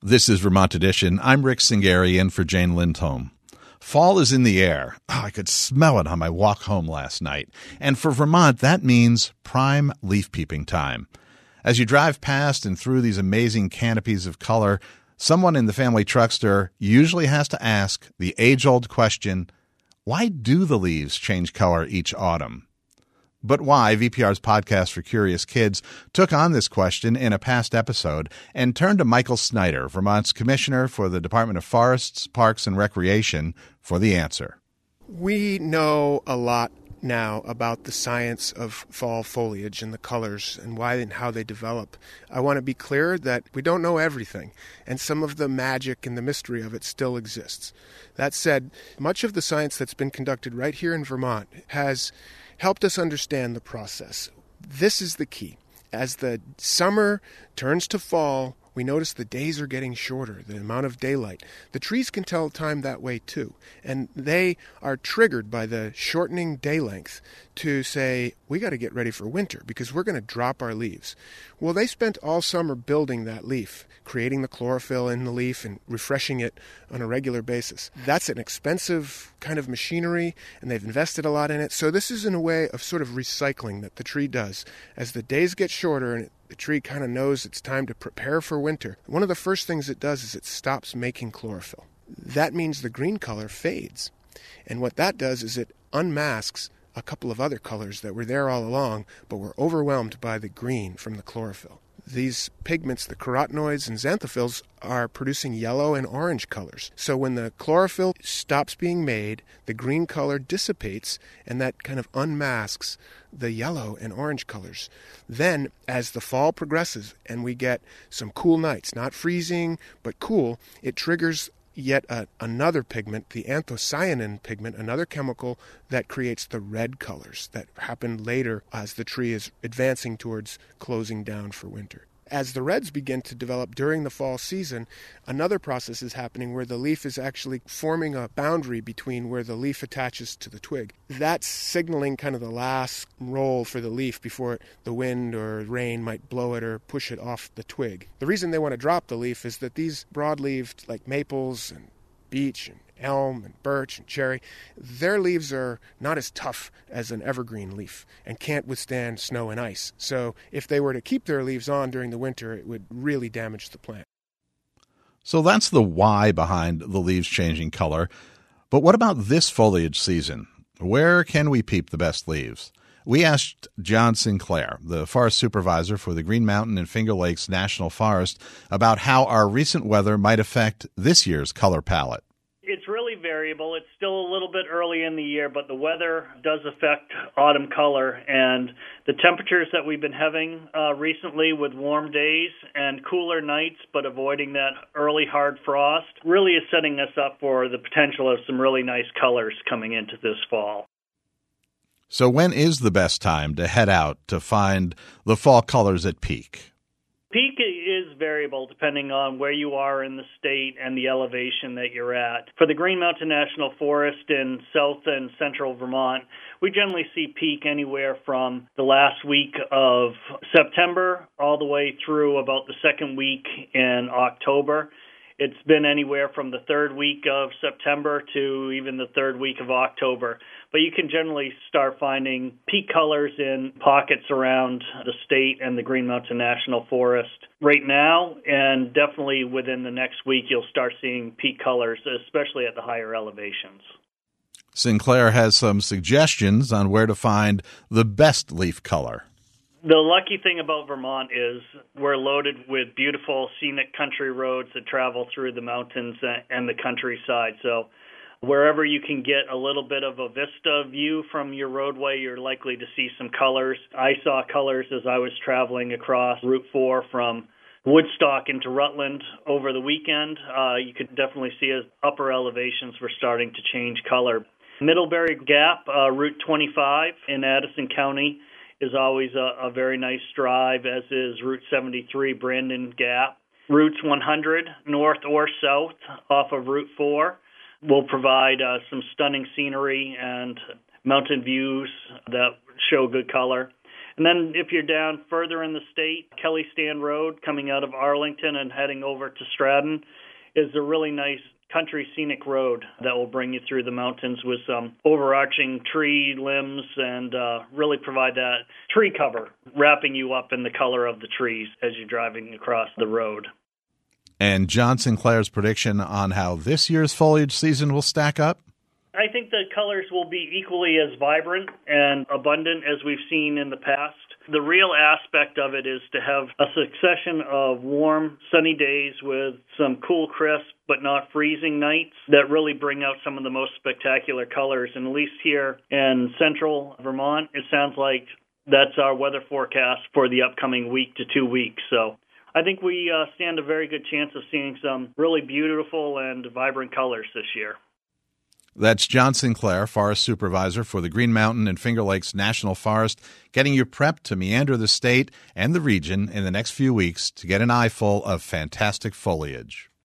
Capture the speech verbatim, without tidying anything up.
This is Vermont Edition. I'm Rick Singari in for Jane Lindholm. Fall is in the air. Oh, I could smell it on my walk home last night. And for Vermont, that means prime leaf peeping time. As you drive past and through these amazing canopies of color, someone in the family truckster usually has to ask the age-old question, why do the leaves change color each autumn? But Why, V P R's podcast for curious kids, took on this question in a past episode and turned to Michael Snyder, Vermont's Commissioner for the Department of Forests, Parks, and Recreation, for the answer. We know a lot now about the science of fall foliage and the colors and why and how they develop. I want to be clear that we don't know everything, and some of the magic and the mystery of it still exists. That said, much of the science that's been conducted right here in Vermont has helped us understand the process. This is the key. As the summer turns to fall, we notice the days are getting shorter, the amount of daylight. The trees can tell time that way too, and they are triggered by the shortening day length to say, we got to get ready for winter because we're going to drop our leaves. Well, they spent all summer building that leaf, creating the chlorophyll in the leaf and refreshing it on a regular basis. That's an expensive kind of machinery, and they've invested a lot in it. So this is in a way of sort of recycling that the tree does. As the days get shorter and it the tree kind of knows it's time to prepare for winter, one of the first things it does is it stops making chlorophyll. That means the green color fades. And what that does is it unmasks a couple of other colors that were there all along, but were overwhelmed by the green from the chlorophyll. These pigments, the carotenoids and xanthophylls, are producing yellow and orange colors. So when the chlorophyll stops being made, the green color dissipates, and that kind of unmasks the yellow and orange colors. Then, as the fall progresses and we get some cool nights, not freezing, but cool, it triggers yet a, another pigment, the anthocyanin pigment, another chemical that creates the red colors that happen later as the tree is advancing towards closing down for winter. As the reds begin to develop during the fall season, another process is happening where the leaf is actually forming a boundary between where the leaf attaches to the twig. That's signaling kind of the last roll for the leaf before the wind or rain might blow it or push it off the twig. The reason they want to drop the leaf is that these broad-leaved, like maples and beech and elm and birch and cherry, their leaves are not as tough as an evergreen leaf and can't withstand snow and ice. So if they were to keep their leaves on during the winter, it would really damage the plant. So that's the why behind the leaves changing color. But what about this foliage season? Where can we peep the best leaves? We asked John Sinclair, the forest supervisor for the Green Mountain and Finger Lakes National Forest, about how our recent weather might affect this year's color palette. It's really variable. It's still a little bit early in the year, but the weather does affect autumn color. And the temperatures that we've been having uh, recently with warm days and cooler nights, but avoiding that early hard frost, really is setting us up for the potential of some really nice colors coming into this fall. So when is the best time to head out to find the fall colors at peak? Peak is variable depending on where you are in the state and the elevation that you're at. For the Green Mountain National Forest in south and central Vermont, we generally see peak anywhere from the last week of September all the way through about the second week in October. It's been anywhere from the third week of September to even the third week of October. But you can generally start finding peak colors in pockets around the state and the Green Mountain National Forest right now, and definitely within the next week you'll start seeing peak colors, especially at the higher elevations. Sinclair has some suggestions on where to find the best leaf color. The lucky thing about Vermont is we're loaded with beautiful scenic country roads that travel through the mountains and the countryside. So wherever you can get a little bit of a vista view from your roadway, you're likely to see some colors. I saw colors as I was traveling across Route four from Woodstock into Rutland over the weekend. Uh, you could definitely see as upper elevations were starting to change color. Middlebury Gap, uh, Route twenty-five in Addison County, is always a, a very nice drive, as is Route seventy-three, Brandon Gap. Routes one hundred, north or south off of Route four, will provide uh, some stunning scenery and mountain views that show good color. And And then if you're down further in the state, Kelly Stand Road coming out of Arlington and heading over to Stratton is a really nice country scenic road that will bring you through the mountains with some overarching tree limbs and uh, really provide that tree cover, wrapping you up in the color of the trees as you're driving across the road. And John Sinclair's prediction on how this year's foliage season will stack up? I think the colors will be equally as vibrant and abundant as we've seen in the past. The real aspect of it is to have a succession of warm, sunny days with some cool, crisp, but not freezing nights that really bring out some of the most spectacular colors. And at least here in central Vermont, it sounds like that's our weather forecast for the upcoming week to two weeks. So I think we uh, stand a very good chance of seeing some really beautiful and vibrant colors this year. That's John Sinclair, Forest Supervisor for the Green Mountain and Finger Lakes National Forest, getting you prepped to meander the state and the region in the next few weeks to get an eyeful of fantastic foliage.